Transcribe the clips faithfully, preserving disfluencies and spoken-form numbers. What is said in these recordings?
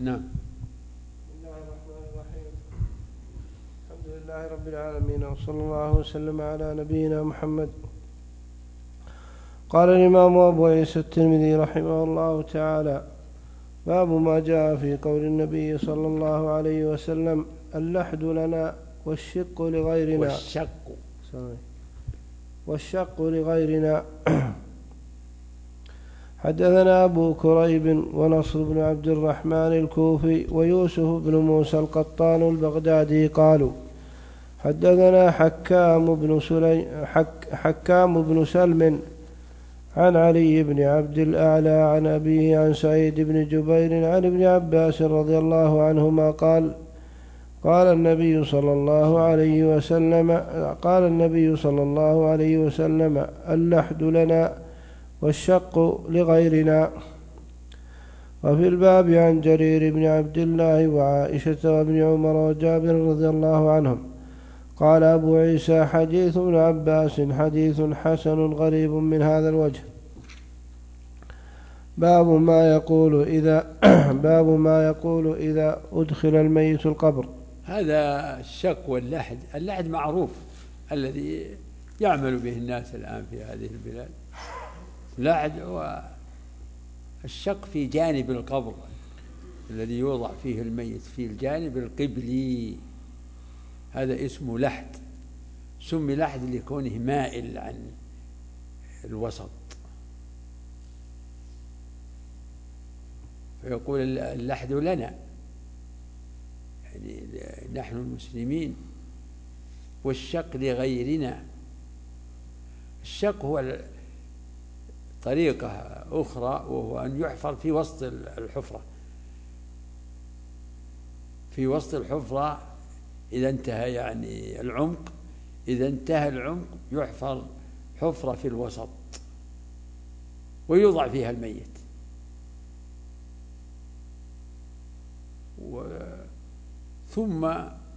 نعم. بسم الله الرحمن الرحيم. الحمد لله رب العالمين، وصلى الله وسلم على نبينا محمد. قال الإمام أبو عيسى الترمذي رحمه الله تعالى: باب ما جاء في قول النبي صلى الله عليه وسلم: اللحد لنا والشق لغيرنا والشق والشق لغيرنا. حدثنا أبو كريب ونصر بن عبد الرحمن الكوفي ويوسف بن موسى القطان البغدادي قالوا: حدثنا حكام بن, حك حكام بن سلم عن علي بن عبد الأعلى عن أبيه عن سعيد بن جبير عن ابن عباس رضي الله عنهما قال: قال النبي صلى الله عليه وسلم قال النبي صلى الله عليه وسلم: اللحد لنا والشق لغيرنا. وفي الباب عن جرير بن عبد الله وعائشة وابن عمر وجابر رضي الله عنهم. قال أبو عيسى: حديث ابن عباس حديث حسن غريب من هذا الوجه. باب ما يقول إذا باب ما يقول إذا أدخل الميت القبر. هذا الشق واللحد. اللحد معروف الذي يعمل به الناس الآن في هذه البلاد. لحد هو الشق في جانب القبر الذي يوضع فيه الميت في الجانب القبلي، هذا اسمه لحد. سمي لحد لكونه مائل عن الوسط، فيقول اللحد لنا، يعني نحن المسلمين، والشق لغيرنا. الشق هو طريقة أخرى، وهو أن يحفر في وسط الحفرة في وسط الحفرة إذا انتهى يعني العمق إذا انتهى العمق يحفر حفرة في الوسط ويوضع فيها الميت، ثم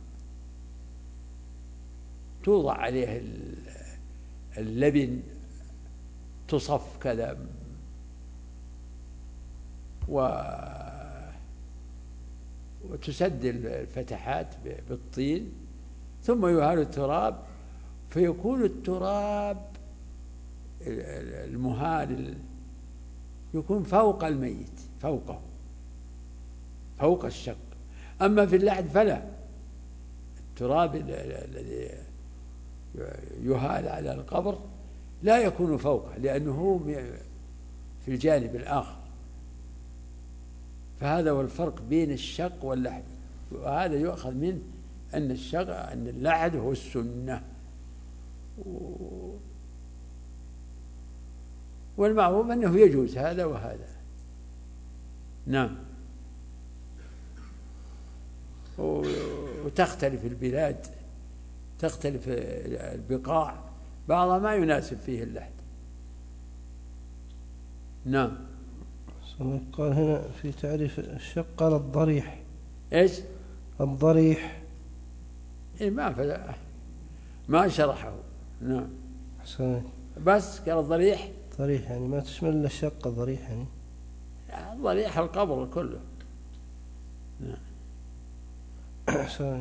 توضع عليه اللبن، تصف كذا و وتسد الفتحات بالطين، ثم يهال التراب، فيكون التراب المهال يكون فوق الميت، فوقه فوق الشق. أما في اللحد فلا، التراب الذي يهال على القبر لا يكون فوقه لأنه في الجانب الآخر. فهذا هو الفرق بين الشق واللحد، وهذا يؤخذ منه أن الشق أن اللحد هو السنة، والمعروف أنه يجوز هذا وهذا. نعم. وتختلف البلاد، تختلف البقاع، بعضها ما يناسب فيه اللحد. نعم. قال هنا في تعريف الشق قال الضريح. ايش؟ الضريح. إيه ما فلا ما شرحه. نعم. حسنا. بس قال الضريح. ضريح يعني ما تشمل الا الشق، الضريح يعني ضريح القبر كله. نعم. حسنا.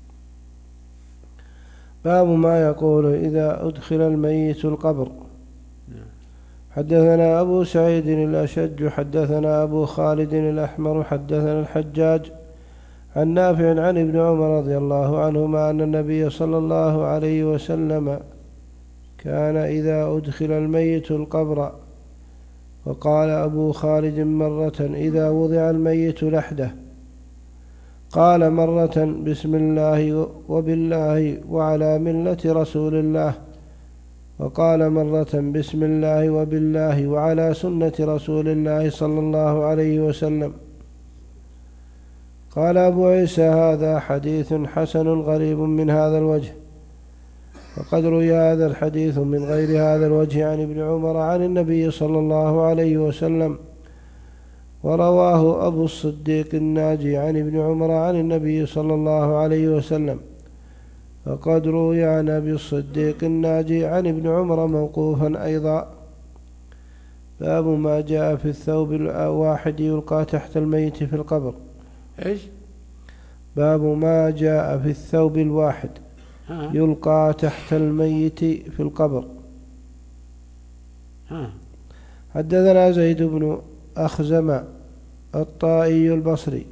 باب ما يقول إذا أدخل الميت القبر. حدثنا أبو سعيد الأشج حدثنا أبو خالد الأحمر حدثنا الحجاج عن نافع عن ابن عمر رضي الله عنهما أن النبي صلى الله عليه وسلم كان إذا أدخل الميت القبر. وقال أبو خالد مرة إذا وضع الميت لحده، قال مرة بسم الله وبالله وعلى ملة رسول الله، وقال مرة بسم الله وبالله وعلى سنة رسول الله صلى الله عليه وسلم. قال أبو عيسى: هذا حديث حسن غريب من هذا الوجه. وقد روي هذا الحديث من غير هذا الوجه عن ابن عمر عن النبي صلى الله عليه وسلم، ورواه أبو الصديق الناجي عن ابن عمر عن النبي صلى الله عليه وسلم. وقد روي عن أبي الصديق الناجي عن ابن عمر موقوفا أيضا. باب ما جاء في الثوب الواحد يلقى تحت الميت في القبر. إيش؟ باب ما جاء في الثوب الواحد ها. يلقى تحت الميت في القبر. ها. حدثنا زيد بن أخزم الطائي البصري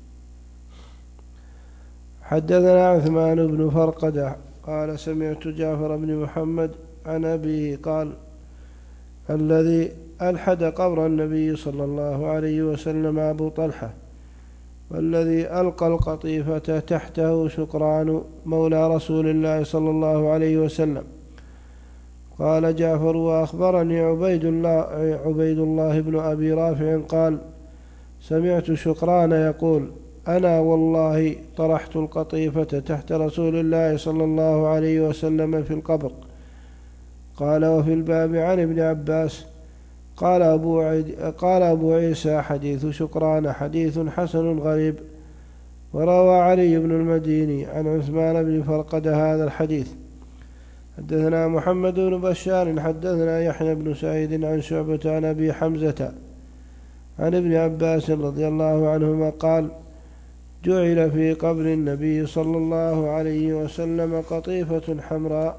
حدثنا عثمان بن فرقدة قال سمعت جعفر بن محمد عن أبيه قال الذي ألحد قبر النبي صلى الله عليه وسلم أبو طلحة، والذي ألقى القطيفة تحته شكران مولى رسول الله صلى الله عليه وسلم. قال جعفر وأخبرني عبيد الله, عبيد الله بن أبي رافع قال سمعت شكران يقول أنا والله طرحت القطيفة تحت رسول الله صلى الله عليه وسلم في القبر. قال وفي الباب عن ابن عباس قال أبو, قال أبو عيسى حديث شكران حديث حسن غريب. وروى علي بن المديني عن عثمان بن فرقدة هذا الحديث. حدثنا محمد بن بشار حدثنا يحيى بن سعيد عن شعبة عن أبي حمزة عن ابن عباس رضي الله عنهما قال جعل في قبر النبي صلى الله عليه وسلم قطيفة حمراء.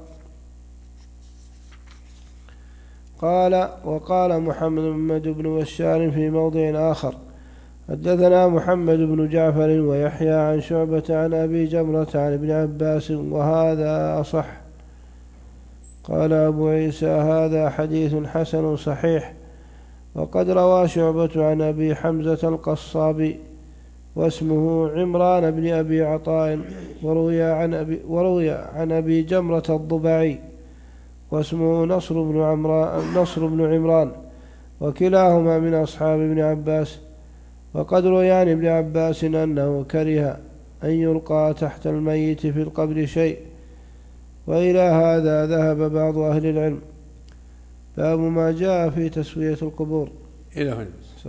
قال وقال محمد بن بشار في موضع آخر حدثنا محمد بن جعفر ويحيى عن شعبة عن أبي جمرة عن ابن عباس وهذا أصح. قال أبو عيسى هذا حديث حسن صحيح. وقد روى شعبة عن أبي حمزة القصابي واسمه عمران بن أبي عطاء، وروي عن أبي, وروي عن أبي جمرة الضبعي واسمه نصر بن, عمران نصر بن عمران، وكلاهما من أصحاب ابن عباس. وقد روي عن ابن عباس أنه كره أن يلقى تحت الميت في القبر شيء، وإلى هذا ذهب بعض أهل العلم. باب ما جاء في تسوية القبور. إلى هنا بس.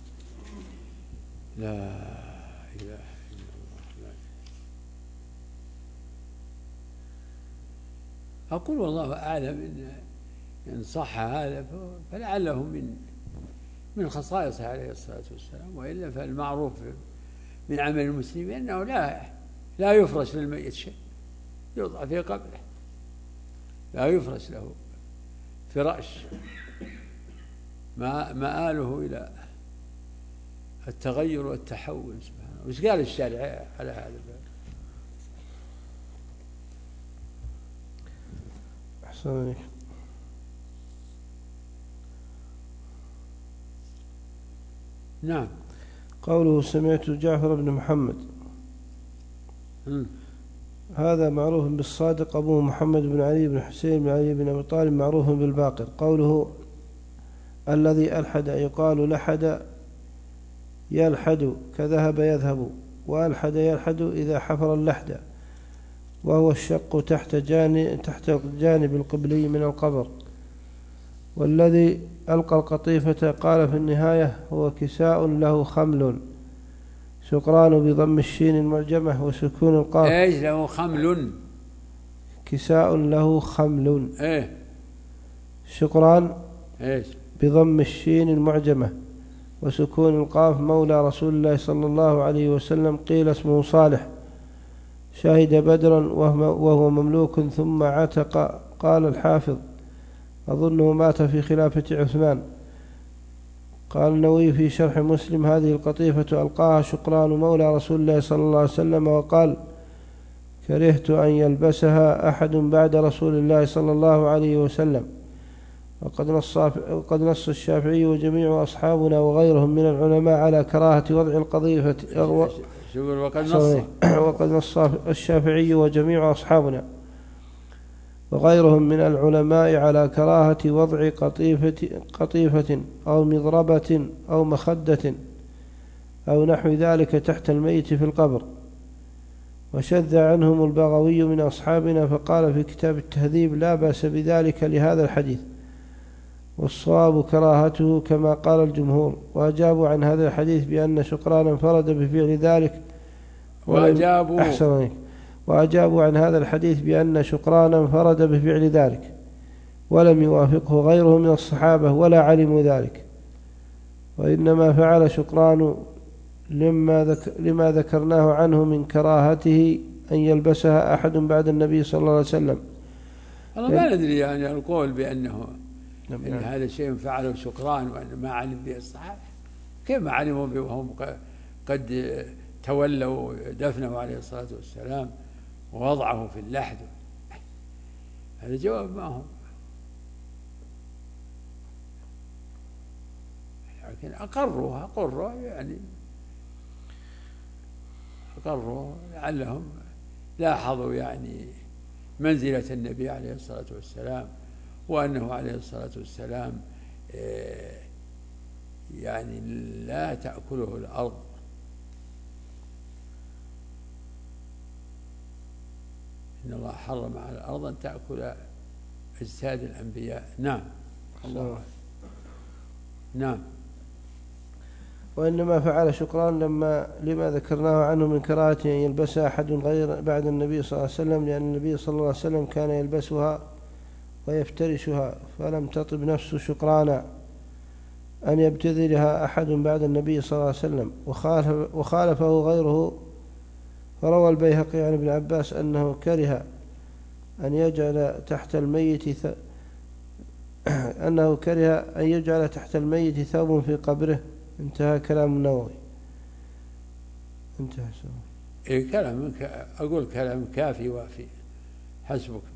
لا إله إلا الله. أقول والله أعلم إن إن صح هذا فلعله من من خصائصه عليه الصلاة والسلام، وإلا فالمعروف من عمل المسلمين أنه لا لا يفرش للميت شيء، يوضع في قبره، لا يفرش له فراش ما مآله إلى التغير والتحول. سبحانه وش قال الشارع على هذا الباب؟ أحسن. نعم. قوله سمعت جعفر بن محمد م. هذا معروف بالصادق أبوه محمد بن علي بن حسين بن علي بن أبي طالب معروف بالباقر. قوله الذي ألحد يقال لحد يلحد كذهب يذهب، وألحد يلحد إذا حفر اللحد، وهو الشق تحت جانب, تحت الجانب القبلي من القبر. والذي ألقى القطيفة قال في النهاية هو كساء له خمل، شكران بضم الشين المعجمة وسكون القاف. ايش له خمل؟ كساء له خمل. ايه شكران ايش بضم الشين المعجمة وسكون القاف مولى رسول الله صلى الله عليه وسلم. قيل اسمه صالح، شهد بدرا وهو مملوك ثم عتق. قال الحافظ أظنه مات في خلافة عثمان. قال النووي في شرح مسلم هذه القطيفة ألقاها شكران مولى رسول الله صلى الله عليه وسلم، وقال كرهت أن يلبسها أحد بعد رسول الله صلى الله عليه وسلم. وقد نص, وقد نص الشافعي وجميع أصحابنا وغيرهم من العلماء على كراهة وضع القطيفة. وقد نص وقد نص الشافعي وجميع أصحابنا وغيرهم من العلماء على كراهة وضع قطيفة, قطيفة أو مضربة أو مخدة أو نحو ذلك تحت الميت في القبر. وشذ عنهم البغوي من أصحابنا فقال في كتاب التهذيب لا بأس بذلك لهذا الحديث، والصواب كراهته كما قال الجمهور. وأجابوا عن هذا الحديث بأن شكران انفرد بفعل ذلك وأجابوا أحسن وأجابوا عن هذا الحديث بأن شكران انفرد بفعل ذلك ولم يوافقه غيره من الصحابة ولا علموا ذلك، وإنما فعل شكران لما, ذك لما ذكرناه عنه من كراهته أن يلبسها أحد بعد النبي صلى الله عليه وسلم. والله ما ندري يعني القول بأنه نعم إن يعني. هذا شيء فعله شكران وأن ما علم به الصحابة، كيف ما علموا به وهم قد تولوا دفنه عليه الصلاة والسلام ووضعه في اللحد؟ هذا جواب ما هو، لكن أقروها أقروا يعني أقروا لعلهم لاحظوا يعني منزلة النبي عليه الصلاة والسلام، وأنه عليه الصلاة والسلام يعني لا تأكله الأرض، إن الله حرم على الأرض أن تأكل أجساد الأنبياء. نعم الله. نعم. وإنما فعل شكران لما لما ذكرناه عنه من كراهة أن يلبسها أحد غير بعد النبي صلى الله عليه وسلم، لأن النبي صلى الله عليه وسلم كان يلبسها ويفترشها، فلم تطب نفس شكرانا أن يبتذلها أحد بعد النبي صلى الله عليه وسلم، وخالف وخالفه غيره. فروى البيهقي عن ابن عباس أنه كره أن يجعل تحت الميت ث... أنه كره أن يجعل تحت الميت ثوب في قبره. انتهى كلام النووي. انتهى. إيه كلام أقول كلام كافي وافي، حسبك.